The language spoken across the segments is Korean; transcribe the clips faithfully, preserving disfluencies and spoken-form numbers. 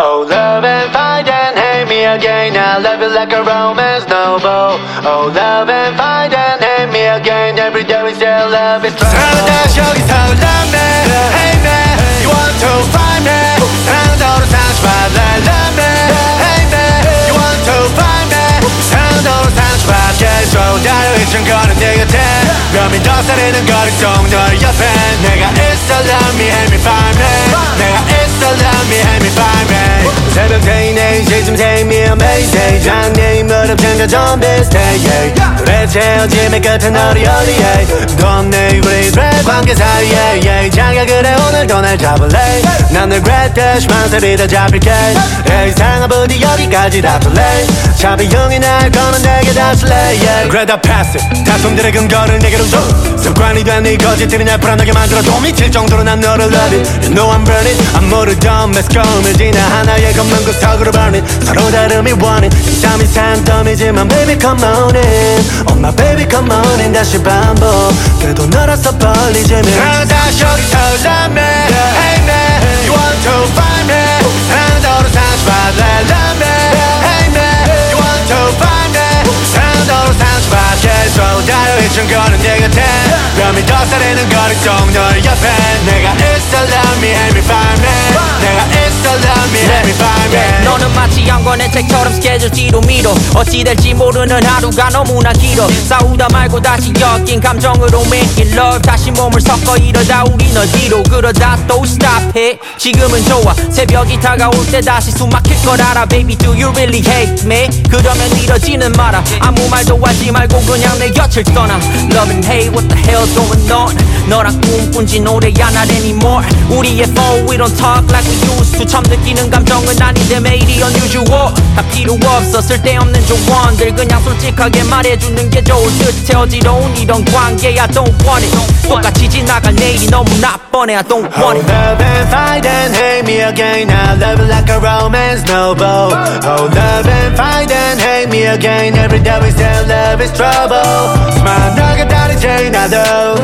Oh, love and fight and hate me again. I love it like a romance novel. Oh, love and fight and hate me again. Every day we still love is trouble. 사랑은 다시 여기서 love me, hate me. You want to find me. 사랑은 너로 상처받아. Love me, hate me. You want to find me. 사랑은 너로 상처받게 해줘. 다려있던 거는 내 곁에 뺨이 더 사리는 거리통 너의 옆에 내가 있어 love me, hate me, find me. 내가 있어 love me, hate me, find me. 새벽 태이네 이제쯤 take me amazing 장래인 무릎 챙겨 좀 비슷해 yeah. 도대체 헤어짐의 끝은 어디 어디에 도 없네 우리 랩 관계 사이에 yeah. 자기야 그래 오늘도 날 잡을래 난 널 그랬듯이 망설이 다 잡힐게 에이 사랑아 부디 여기까지 다툴래 차비 형이 날 거면 내게 다툴래 yeah. 그래 다 pass it 다툼들의 근거를 내게로 줘 습관이 된 네 거짓들이 날 불안하게 만들어 도 미칠 정도로 난 너를 love it You know I'm burning I'm 모르던 매스컴을 지나 하나의 검은 구석으로 burning 서로 다름이 원인 잠이 산더미지만 baby come on in Oh my baby come on in 다시 반복 그래도 너라서 벌리지면 나 다시 여기서 love me hate me You want to find me 사랑은 너로 상처받아 love me hate me You want to find me 사랑은 너로 상처받게 해줘 다려있던 거는 내 곁에 뺨이 더 사리는 거리통 너의 옆에 내가 있어 love me hate me find me 내가 있어 love me hate me find me 너는 마치 양권의 책처럼 스케줄 뒤로 미뤄 어찌 될지 모르는 하루가 너무나 길어 싸우다 말고 다시 엮인 감정으로 make it love 다시 몸을 섞어 이러다 우린 어디로 그러다 또 stop it 지금은 좋아 새벽이 다가올 때 다시 숨 막힐 걸 알아 baby do you really hate me 그러면 이러지는 마라 아무 말도 하지 말고 그냥 내 곁을 떠나 love and hate what the hell's going on 너랑 꿈꾼지 노래야 not anymore 우리의 phone we don't talk like we used to 처음 느끼는 감정은 아닌데 매일이 unusual 다 필요 없어 쓸데없는 조언들 그냥 솔직하게 말해주는 게 좋을 듯해 어지러운 이런 관계 I don't want it 똑같이 지나갈 내일이 너무나 뻔해 I don't want it Oh love and fight and hate me again I love it like a romance novel Oh love and fight and hate me again Every day we still love is trouble 수많은 너가 다르지 나도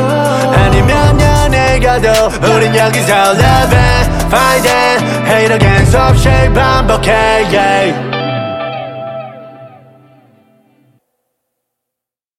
아니면 년에 가도 우린 여기서 love and fight and hate again 수없이 반복해 yeah.